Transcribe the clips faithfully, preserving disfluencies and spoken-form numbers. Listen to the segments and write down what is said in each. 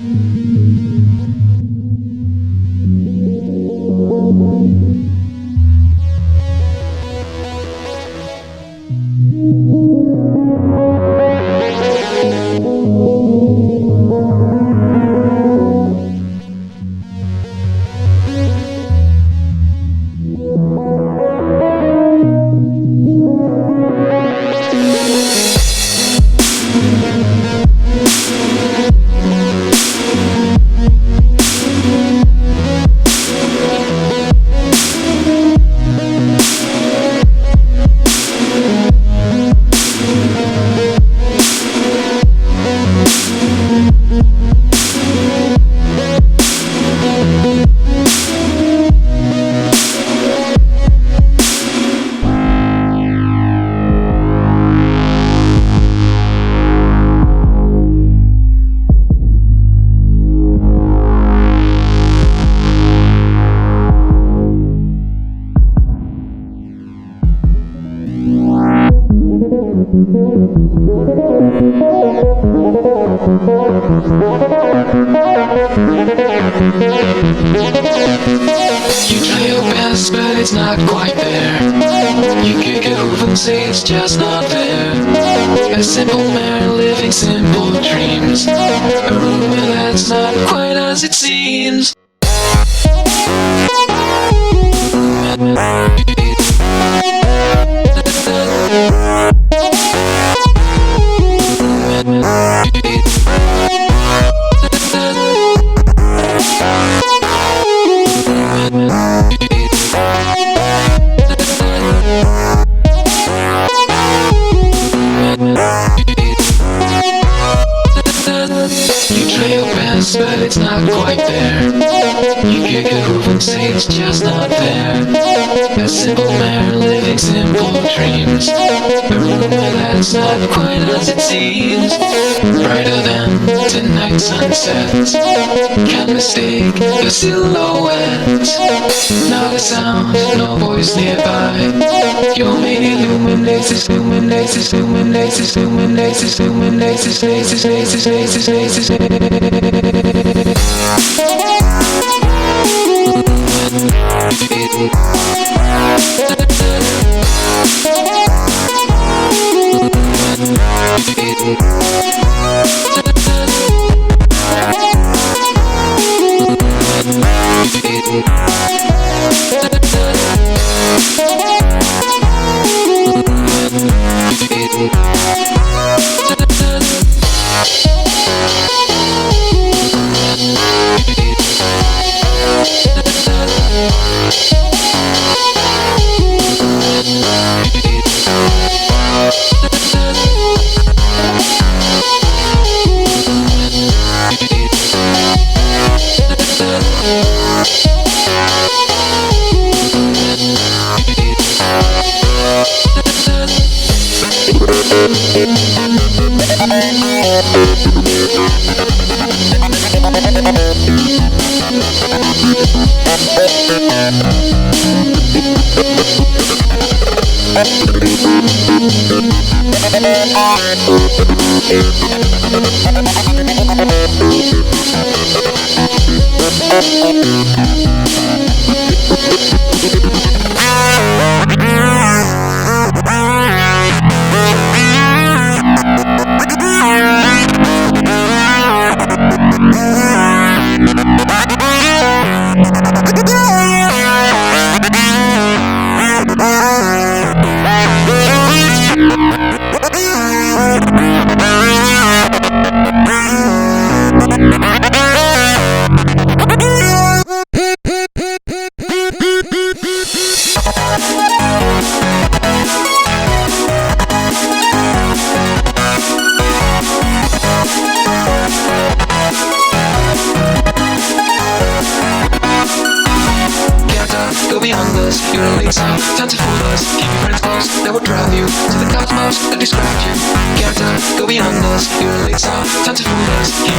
You try your best, but it's not quite there. You kick it over and say it's just not fair. A simple man living simple dreams. A rumor that's not quite as it seems. But it's not quite there. You kick it over and say it's just not there. A simple man living simple dreams. A rumor that's not quite as it seems. Brighter than tonight's sunsets. Can't mistake the silhouette. Not a sound, no voice nearby. Your main illuminates this, illuminates this, illuminates this, illuminates this, illuminates this, faces, faces, faces, faces, faces. Go beyond us, you're a late sound, time to fool us. Keep your friends close, that will drive you to the cosmos and describe you. Can't go beyond us, you're a late sound, time to fool us. Keep your friends close.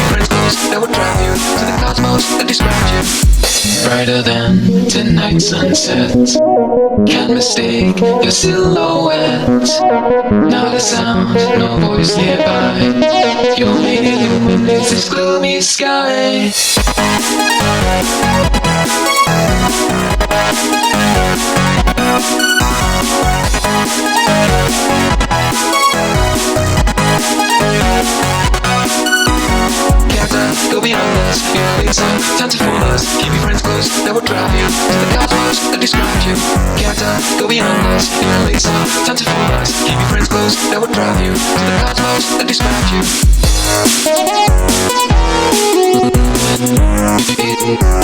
close that would drive you to the cosmos that described you. Brighter than tonight's sunset. Can't mistake your silhouette. Not a sound, no voice nearby. You only illuminate this gloomy sky. Go beyond us, you know it's up, time to fool us. Keep your friends close, that will drive you to the cosmos that describes you. Captain, go beyond us, you know it's up, time to fool us. Keep your friends close, that will drive you to the cosmos that describes you.